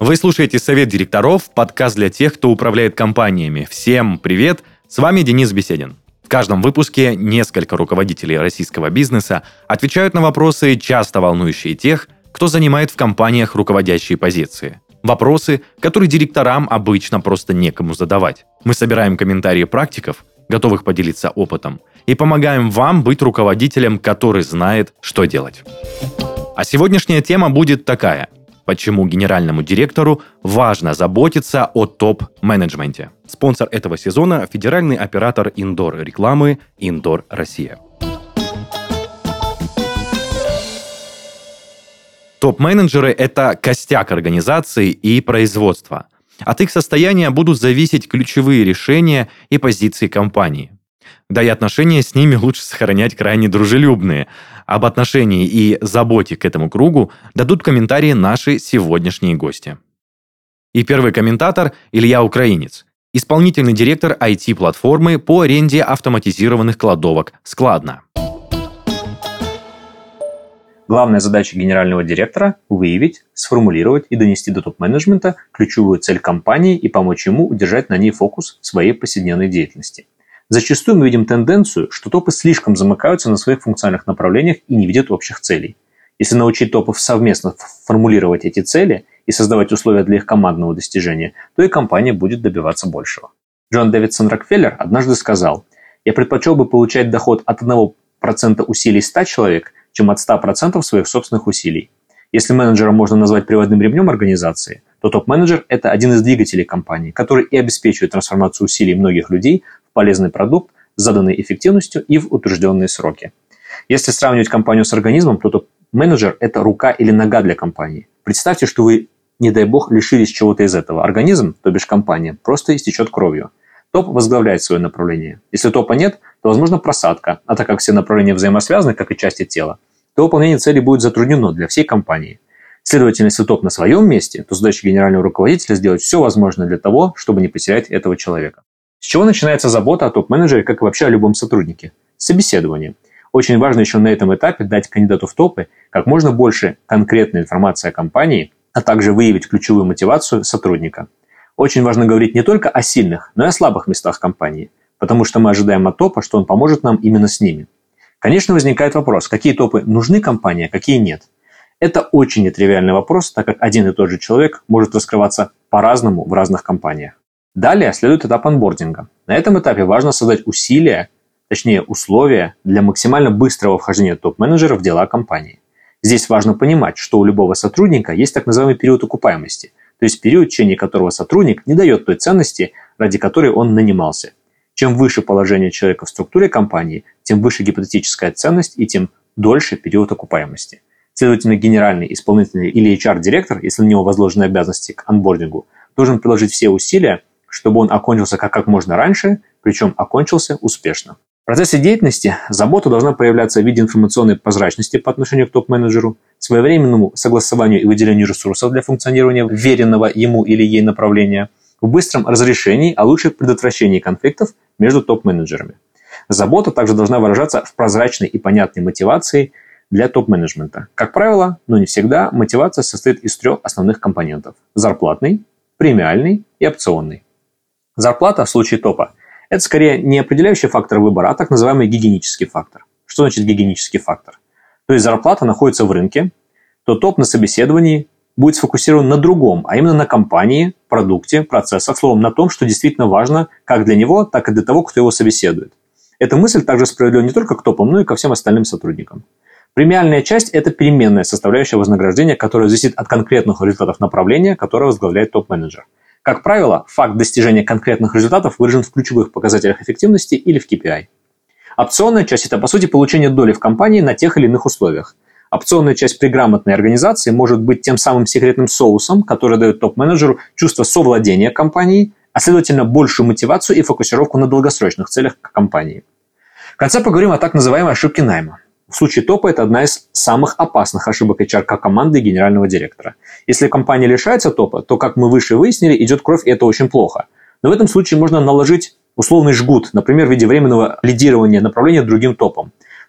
Вы слушаете «Совет директоров», подкаст для тех, кто управляет компаниями. Всем привет! С вами Денис Беседин. В каждом выпуске несколько руководителей российского бизнеса отвечают на вопросы, часто волнующие тех, кто занимает в компаниях руководящие позиции. Вопросы, которые директорам обычно просто некому задавать. Мы собираем комментарии практиков, готовых поделиться опытом, и помогаем вам быть руководителем, который знает, что делать. А сегодняшняя тема будет такая: почему генеральному директору важно заботиться о топ-менеджменте. Спонсор этого сезона – федеральный оператор индор-рекламы «Индор Россия». Топ-менеджеры – это костяк организации и производства. От их состояния будут зависеть ключевые решения и позиции компании. Да и отношения с ними лучше сохранять крайне дружелюбные. Об отношении и заботе к этому кругу дадут комментарии наши сегодняшние гости. И первый комментатор – Илья Украинец, исполнительный директор IT-платформы по аренде автоматизированных кладовок «Складно». Главная задача генерального директора – выявить, сформулировать и донести до топ-менеджмента ключевую цель компании и помочь ему удержать на ней фокус своей повседневной деятельности. Зачастую мы видим тенденцию, что топы слишком замыкаются на своих функциональных направлениях и не видят общих целей. Если научить топов совместно формулировать эти цели и создавать условия для их командного достижения, то и компания будет добиваться большего. Джон Дэвидсон Рокфеллер однажды сказал: «Я предпочел бы получать доход от 1% усилий 100 человек, чем от 100% своих собственных усилий». Если менеджера можно назвать приводным ремнем организации, то топ-менеджер – это один из двигателей компании, который и обеспечивает трансформацию усилий многих людей в полезный продукт с заданной эффективностью и в утвержденные сроки. Если сравнивать компанию с организмом, то топ-менеджер – это рука или нога для компании. Представьте, что вы, не дай бог, лишились чего-то из этого. Организм, то бишь компания, просто истечет кровью. Топ возглавляет свое направление. Если топа нет, то возможна просадка, а так как все направления взаимосвязаны, как и части тела, то выполнение целей будет затруднено для всей компании. Следовательно, если топ на своем месте, то задача генерального руководителя сделать все возможное для того, чтобы не потерять этого человека. С чего начинается забота о топ-менеджере, как и вообще о любом сотруднике? С собеседования. Очень важно еще на этом этапе дать кандидату в топы как можно больше конкретной информации о компании, а также выявить ключевую мотивацию сотрудника. Очень важно говорить не только о сильных, но и о слабых местах компании, потому что мы ожидаем от топа, что он поможет нам именно с ними. Конечно, возникает вопрос, какие топы нужны компании, а какие нет. Это очень нетривиальный вопрос, так как один и тот же человек может раскрываться по-разному в разных компаниях. Далее следует этап онбординга. На этом этапе важно создать условия для максимально быстрого вхождения топ-менеджера в дела компании. Здесь важно понимать, что у любого сотрудника есть так называемый период окупаемости, то есть период, в течение которого сотрудник не дает той ценности, ради которой он нанимался. Чем выше положение человека в структуре компании, тем выше гипотетическая ценность и тем дольше период окупаемости. Следовательно, генеральный, исполнительный или HR-директор, если на него возложены обязанности к онбордингу, должен приложить все усилия, чтобы он окончился как можно раньше, причем окончился успешно. В процессе деятельности забота должна проявляться в виде информационной прозрачности по отношению к топ-менеджеру, своевременному согласованию и выделению ресурсов для функционирования веренного ему или ей направления, в быстром разрешении, а лучше предотвращении конфликтов между топ-менеджерами. Забота также должна выражаться в прозрачной и понятной мотивации для топ-менеджмента. Как правило, но не всегда, мотивация состоит из 3 основных компонентов – зарплатный, премиальный и опционный. Зарплата в случае топа – это скорее не определяющий фактор выбора, а так называемый гигиенический фактор. Что значит гигиенический фактор? То есть зарплата находится в рынке, то топ на собеседовании будет сфокусирован на другом, а именно на компании, продукте, процессах, словом, на том, что действительно важно как для него, так и для того, кто его собеседует. Эта мысль также справедлива не только к топам, но и ко всем остальным сотрудникам. Премиальная часть – это переменная составляющая вознаграждения, которая зависит от конкретных результатов направления, которое возглавляет топ-менеджер. Как правило, факт достижения конкретных результатов выражен в ключевых показателях эффективности или в KPI. Опционная часть – это, по сути, получение доли в компании на тех или иных условиях. Опционная часть при грамотной организации может быть тем самым секретным соусом, который дает топ-менеджеру чувство совладения компанией, а следовательно большую мотивацию и фокусировку на долгосрочных целях компании. В конце поговорим о так называемой ошибке найма. В случае топа это одна из самых опасных ошибок HR-команды и генерального директора. Если компания лишается топа, то, как мы выше выяснили, идет кровь, и это очень плохо. Но в этом случае можно наложить условный жгут, например, в виде временного лидирования направления другим топом.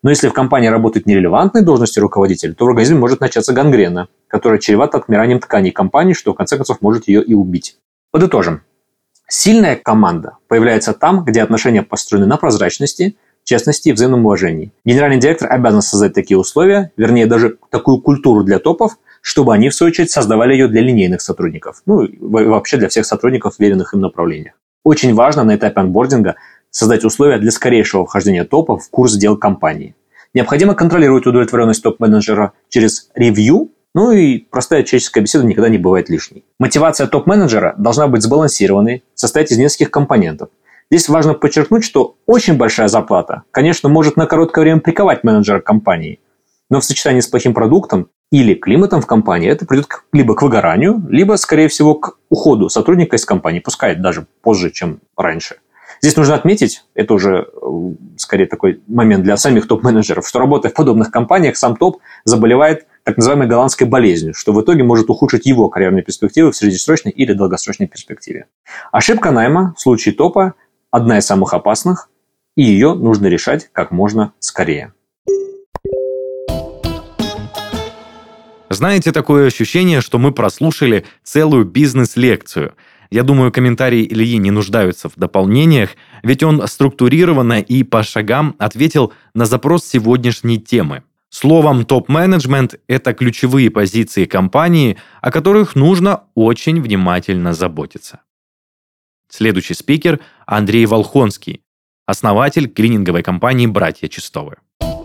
Но если в компании работают нерелевантные должности руководителя, то в организме может начаться гангрена, которая чревата отмиранием тканей компании, что в конце концов может ее и убить. Подытожим. Сильная команда появляется там, где отношения построены на прозрачности, честности и взаимном уважении. Генеральный директор обязан создать такие условия, вернее даже такую культуру для топов, чтобы они, в свою очередь, создавали ее для линейных сотрудников, и вообще для всех сотрудников в веренных им направлениях. Очень важно на этапе онбординга создать условия для скорейшего вхождения топов в курс дел компании. Необходимо контролировать удовлетворенность топ-менеджера через ревью, и простая человеческая беседа никогда не бывает лишней. Мотивация топ-менеджера должна быть сбалансированной, состоять из нескольких компонентов. Здесь важно подчеркнуть, что очень большая зарплата, конечно, может на короткое время приковать менеджера компании, но в сочетании с плохим продуктом или климатом в компании это придет либо к выгоранию, либо, скорее всего, к уходу сотрудника из компании, пускай даже позже, чем раньше. Здесь нужно отметить, это уже скорее такой момент для самих топ-менеджеров, что работая в подобных компаниях, сам топ заболевает так называемой голландской болезнью, что в итоге может ухудшить его карьерные перспективы в среднесрочной или долгосрочной перспективе. Ошибка найма в случае топа одна из самых опасных, и ее нужно решать как можно скорее. Знаете, такое ощущение, что мы прослушали целую бизнес-лекцию. Я думаю, комментарии Ильи не нуждаются в дополнениях, ведь он структурированно и по шагам ответил на запрос сегодняшней темы. Словом, топ-менеджмент – это ключевые позиции компании, о которых нужно очень внимательно заботиться. Следующий спикер – Андрей Волхонский, основатель клининговой компании «Братья Чистовы».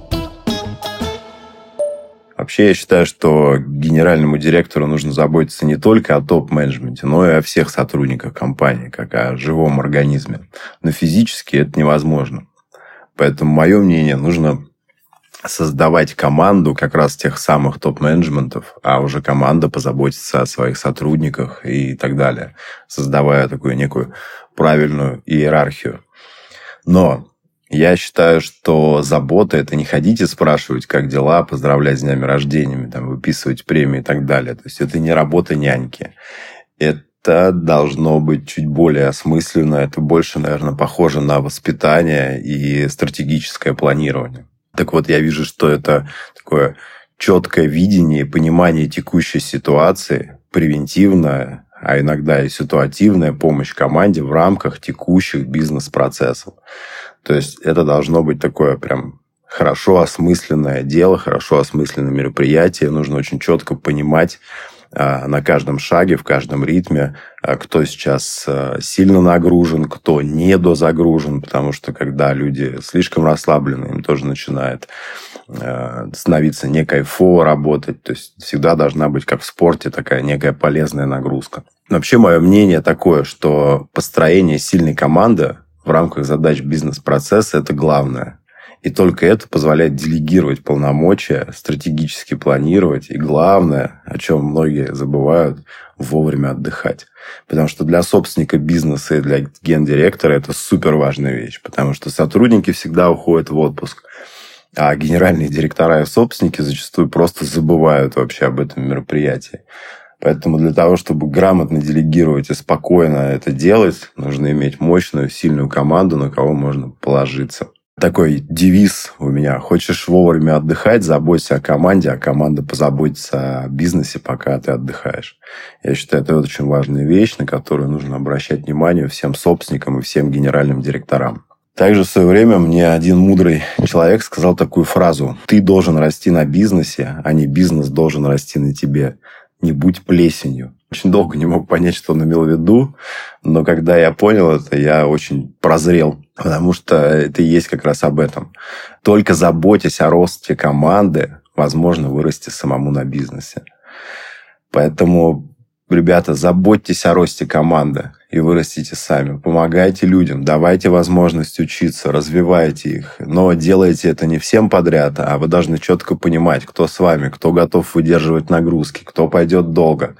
Вообще, я считаю, что генеральному директору нужно заботиться не только о топ-менеджменте, но и о всех сотрудниках компании, как о живом организме. Но физически это невозможно. Поэтому, мое мнение, нужно создавать команду как раз тех самых топ-менеджментов, а уже команда позаботится о своих сотрудниках и так далее, создавая такую некую правильную иерархию. Но я считаю, что забота – это не ходить и спрашивать, как дела, поздравлять с днями рождения, выписывать премии и так далее. То есть это не работа няньки. Это должно быть чуть более осмысленно. Это больше, наверное, похоже на воспитание и стратегическое планирование. Так вот, я вижу, что это такое четкое видение, понимание текущей ситуации, превентивное, а иногда и ситуативная помощь команде в рамках текущих бизнес-процессов. То есть это должно быть такое прям хорошо осмысленное дело, хорошо осмысленное мероприятие. Нужно очень четко понимать на каждом шаге, в каждом ритме, кто сейчас сильно нагружен, кто недозагружен, потому что когда люди слишком расслаблены, им тоже начинает становиться не кайфово работать. То есть всегда должна быть, как в спорте, такая некая полезная нагрузка. Вообще, мое мнение такое, что построение сильной команды в рамках задач бизнес-процесса – это главное. И только это позволяет делегировать полномочия, стратегически планировать. И главное, о чем многие забывают, вовремя отдыхать. Потому что для собственника бизнеса и для гендиректора это супер важная вещь. Потому что сотрудники всегда уходят в отпуск. А генеральные директора и собственники зачастую просто забывают вообще об этом мероприятии. Поэтому для того, чтобы грамотно делегировать и спокойно это делать, нужно иметь мощную, сильную команду, на кого можно положиться. Такой девиз у меня. Хочешь вовремя отдыхать, заботься о команде, а команда позаботится о бизнесе, пока ты отдыхаешь. Я считаю, это очень важная вещь, на которую нужно обращать внимание всем собственникам и всем генеральным директорам. Также в свое время мне один мудрый человек сказал такую фразу: «Ты должен расти на бизнесе, а не бизнес должен расти на тебе. Не будь плесенью». Очень долго не мог понять, что он имел в виду, но когда я понял это, я очень прозрел, потому что это и есть как раз об этом. Только заботясь о росте команды, возможно вырасти самому на бизнесе. Поэтому, ребята, заботьтесь о росте команды и вырастите сами. Помогайте людям, давайте возможность учиться, развивайте их. Но делайте это не всем подряд, а вы должны четко понимать, кто с вами, кто готов выдерживать нагрузки, кто пойдет долго.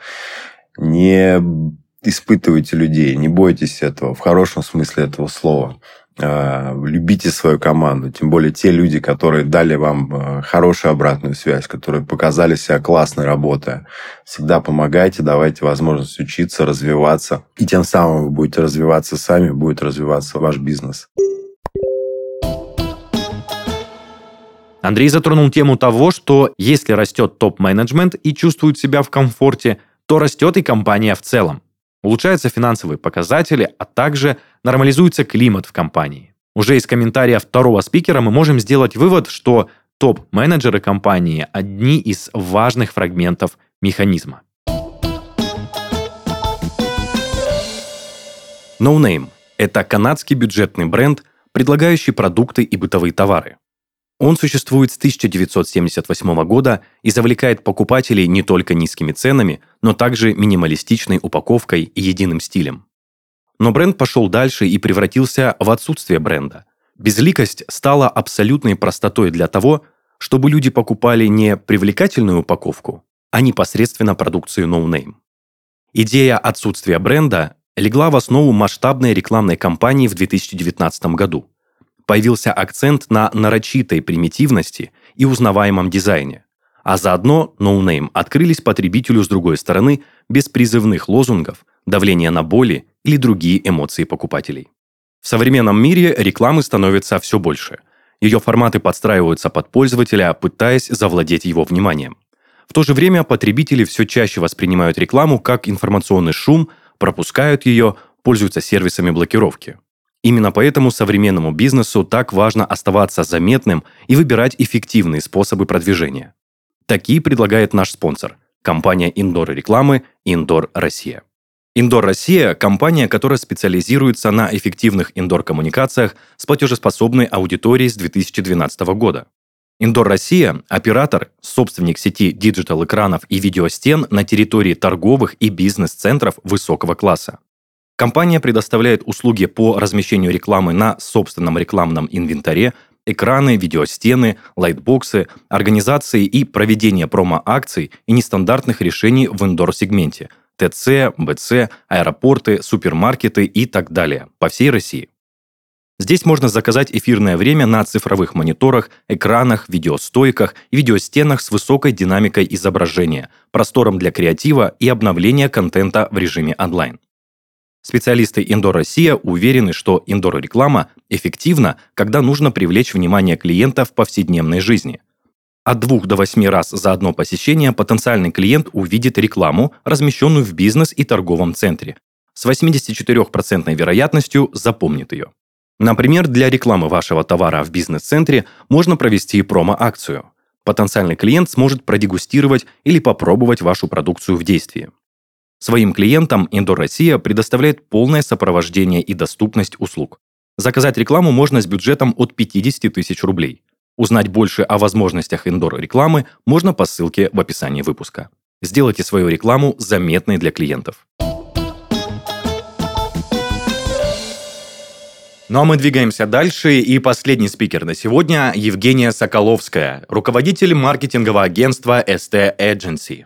Не испытывайте людей, не бойтесь этого, в хорошем смысле этого слова. Любите свою команду, тем более те люди, которые дали вам хорошую обратную связь, которые показали себя классной работой. Всегда помогайте, давайте возможность учиться, развиваться. И тем самым вы будете развиваться сами, будет развиваться ваш бизнес. Андрей затронул тему того, что если растет топ-менеджмент и чувствует себя в комфорте, то растет и компания в целом. Улучшаются финансовые показатели, а также нормализуется климат в компании. Уже из комментариев второго спикера мы можем сделать вывод, что топ-менеджеры компании – одни из важных фрагментов механизма. No Name – это канадский бюджетный бренд, предлагающий продукты и бытовые товары. Он существует с 1978 года и завлекает покупателей не только низкими ценами, но также минималистичной упаковкой и единым стилем. Но бренд пошел дальше и превратился в отсутствие бренда. Безликость стала абсолютной простотой для того, чтобы люди покупали не привлекательную упаковку, а непосредственно продукцию No Name. Идея отсутствия бренда легла в основу масштабной рекламной кампании в 2019 году. Появился акцент на нарочитой примитивности и узнаваемом дизайне, а заодно No Name открылись потребителю с другой стороны без призывных лозунгов, давления на боли или другие эмоции покупателей. В современном мире рекламы становится все больше. Ее форматы подстраиваются под пользователя, пытаясь завладеть его вниманием. В то же время потребители все чаще воспринимают рекламу как информационный шум, пропускают ее, пользуются сервисами блокировки. Именно поэтому современному бизнесу так важно оставаться заметным и выбирать эффективные способы продвижения. Такие предлагает наш спонсор – компания индор-рекламы «Индор Россия». «Индор Россия» – компания, которая специализируется на эффективных индор-коммуникациях с платежеспособной аудиторией с 2012 года. «Индор Россия» – оператор, собственник сети диджитал-экранов и видеостен на территории торговых и бизнес-центров высокого класса. Компания предоставляет услуги по размещению рекламы на собственном рекламном инвентаре, экраны, видеостены, лайтбоксы, организации и проведение промо-акций и нестандартных решений в индор-сегменте – ТЦ, БЦ, аэропорты, супермаркеты и так далее по всей России. Здесь можно заказать эфирное время на цифровых мониторах, экранах, видеостойках и видеостенах с высокой динамикой изображения, простором для креатива и обновления контента в режиме онлайн. Специалисты Индор Россия уверены, что индор-реклама эффективна, когда нужно привлечь внимание клиента в повседневной жизни. От 2 до 8 раз за одно посещение потенциальный клиент увидит рекламу, размещенную в бизнес- и торговом центре. С 84% вероятностью запомнит ее. Например, для рекламы вашего товара в бизнес-центре можно провести промо-акцию. Потенциальный клиент сможет продегустировать или попробовать вашу продукцию в действии. Своим клиентам Индор Россия предоставляет полное сопровождение и доступность услуг. Заказать рекламу можно с бюджетом от 50 тысяч рублей. Узнать больше о возможностях индор-рекламы можно по ссылке в описании выпуска. Сделайте свою рекламу заметной для клиентов. Ну а мы двигаемся дальше, и последний спикер на сегодня – Евгения Соколовская, руководитель маркетингового агентства ST Agency.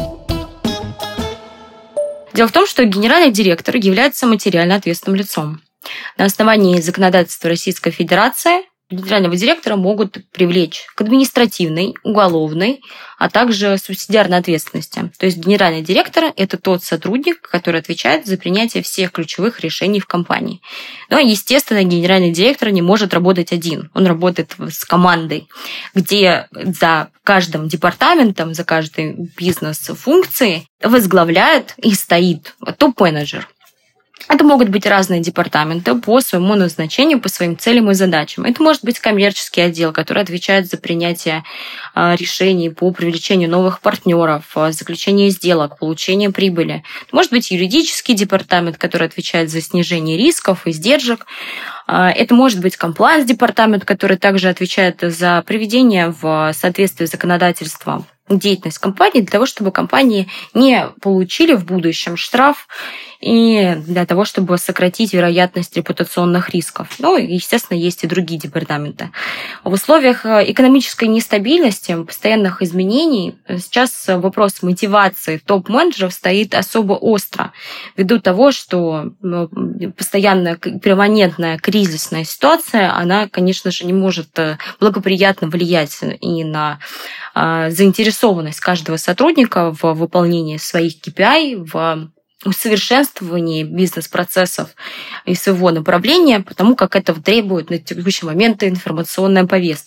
Дело в том, что генеральный директор является материально ответственным лицом. На основании законодательства Российской Федерации генерального директора могут привлечь к административной, уголовной, а также субсидиарной ответственности. То есть генеральный директор – это тот сотрудник, который отвечает за принятие всех ключевых решений в компании. Но, естественно, генеральный директор не может работать один. Он работает с командой, где за каждым департаментом, за каждой бизнес-функцией возглавляет и стоит топ-менеджер. Это могут быть разные департаменты по своему назначению, по своим целям и задачам. Это может быть коммерческий отдел, который отвечает за принятие решений по привлечению новых партнеров, заключение сделок, получение прибыли. Это может быть юридический департамент, который отвечает за снижение рисков, издержек. Это может быть комплаенс-департамент, который также отвечает за приведение в соответствие с законодательством деятельность компании для того, чтобы компании не получили в будущем штраф и для того, чтобы сократить вероятность репутационных рисков. Ну, и, естественно, есть и другие департаменты. В условиях экономической нестабильности, постоянных изменений, сейчас вопрос мотивации топ-менеджеров стоит особо остро, ввиду того, что постоянная перманентная кризисная ситуация, она, конечно же, не может благоприятно влиять и на заинтересованность каждого сотрудника в выполнении своих KPI, в усовершенствовании бизнес-процессов и своего направления, потому как это требует на текущий момент информационная повестка.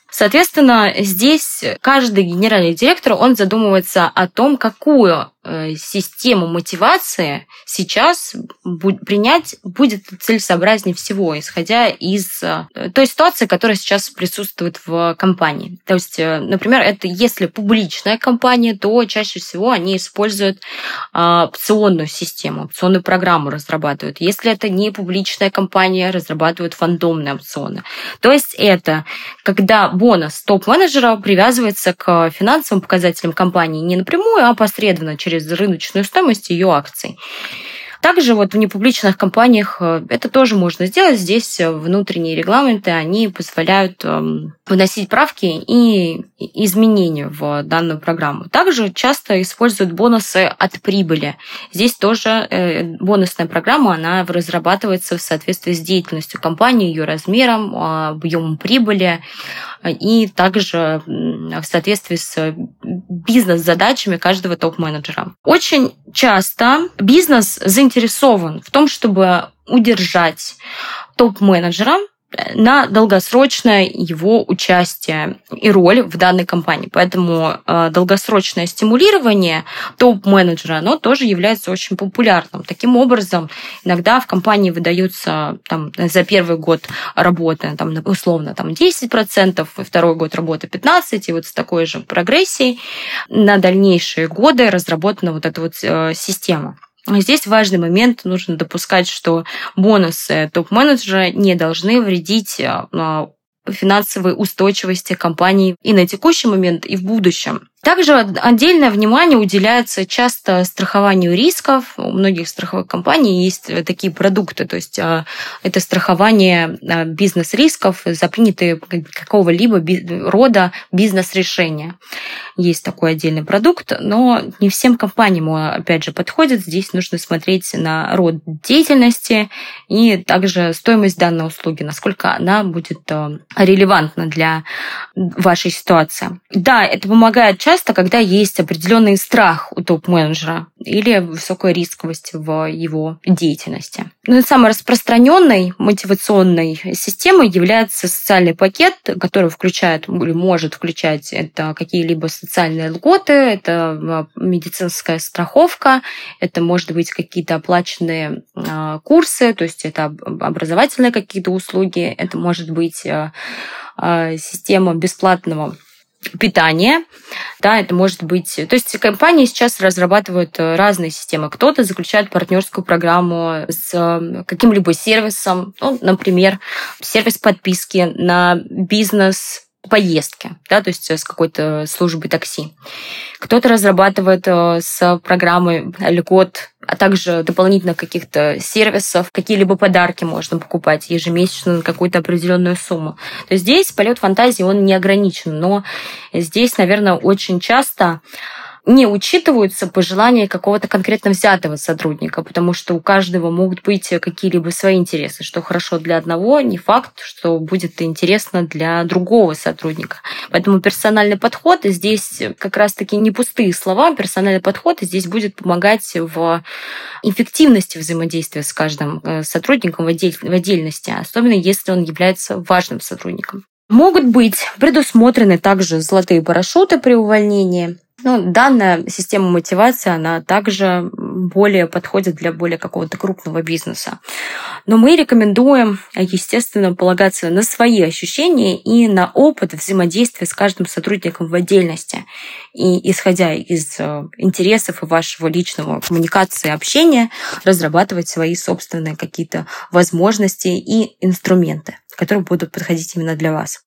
Соответственно, здесь каждый генеральный директор, он задумывается о том, какую систему мотивации сейчас принять будет целесообразнее всего, исходя из той ситуации, которая сейчас присутствует в компании. То есть, например, это если публичная компания, то чаще всего они используют опционную систему, опционную программу разрабатывают. Если это не публичная компания, разрабатывают фандомные опционы. То есть это когда бонус топ-менеджера привязывается к финансовым показателям компании не напрямую, а посредственно через рыночную стоимость ее акций. Также в непубличных компаниях это тоже можно сделать. Здесь внутренние регламенты, они позволяют вносить правки и изменения в данную программу. Также часто используют бонусы от прибыли. Здесь тоже бонусная программа, она разрабатывается в соответствии с деятельностью компании, ее размером, объемом прибыли и также в соответствии с бизнес-задачами каждого топ-менеджера. Очень часто бизнес заинтересован в том, чтобы удержать топ-менеджера на долгосрочное его участие и роль в данной компании. Поэтому долгосрочное стимулирование топ-менеджера, оно тоже является очень популярным. Таким образом, иногда в компании выдаются за первый год работы условно 10%, второй год работы 15%, и с такой же прогрессией на дальнейшие годы разработана эта система. Здесь важный момент, нужно допускать, что бонусы топ-менеджера не должны вредить финансовой устойчивости компании и на текущий момент, и в будущем. Также отдельное внимание уделяется часто страхованию рисков. У многих страховых компаний есть такие продукты, то есть это страхование бизнес-рисков за принятые какого-либо рода бизнес-решения. Есть такой отдельный продукт, но не всем компаниям, опять же, подходит. Здесь нужно смотреть на род деятельности и также стоимость данной услуги, насколько она будет релевантна для вашей ситуации. Да, это помогает часто, когда есть определенный страх у топ-менеджера или высокая рисковость в его деятельности. Самой распространенной мотивационной системой является социальный пакет, который включает или может включать это какие-либо социальные льготы, это медицинская страховка, это может быть какие-то оплаченные курсы, то есть это образовательные какие-то услуги, это может быть система бесплатного питания, да, это может быть... То есть компании сейчас разрабатывают разные системы. Кто-то заключает партнерскую программу с каким-либо сервисом, например, сервис подписки на бизнес-поездки, да, то есть с какой-то службой такси. Кто-то разрабатывает с программой льгот, а также дополнительно каких-то сервисов, какие-либо подарки можно покупать ежемесячно на какую-то определенную сумму. То есть здесь полет фантазии, он не ограничен, но здесь, наверное, очень часто не учитываются пожелания какого-то конкретно взятого сотрудника, потому что у каждого могут быть какие-либо свои интересы. Что хорошо для одного, не факт, что будет интересно для другого сотрудника. Поэтому персональный подход здесь как раз-таки не пустые слова. Персональный подход здесь будет помогать в эффективности взаимодействия с каждым сотрудником в отдельности, особенно если он является важным сотрудником. Могут быть предусмотрены также золотые парашюты при увольнении. Данная система мотивации, она также более подходит для более какого-то крупного бизнеса. Но мы рекомендуем, естественно, полагаться на свои ощущения и на опыт взаимодействия с каждым сотрудником в отдельности. И, исходя из интересов и вашего личного коммуникации и общения, разрабатывать свои собственные какие-то возможности и инструменты, которые будут подходить именно для вас.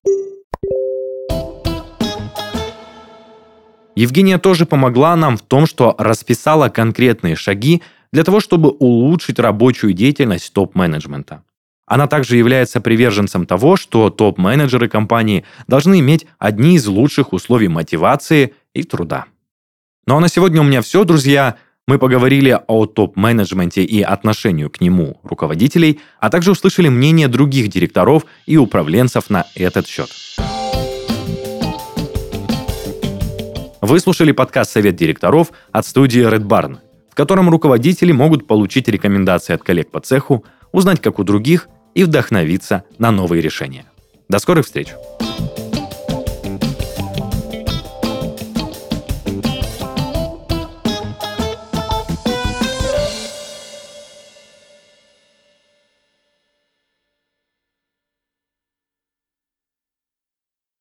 Евгения тоже помогла нам в том, что расписала конкретные шаги для того, чтобы улучшить рабочую деятельность топ-менеджмента. Она также является приверженцем того, что топ-менеджеры компании должны иметь одни из лучших условий мотивации и труда. Ну а на сегодня у меня все, друзья. Мы поговорили о топ-менеджменте и отношению к нему руководителей, а также услышали мнение других директоров и управленцев на этот счет. Вы слушали подкаст «Совет директоров» от студии Red Barn, в котором руководители могут получить рекомендации от коллег по цеху, узнать, как у других, и вдохновиться на новые решения. До скорых встреч!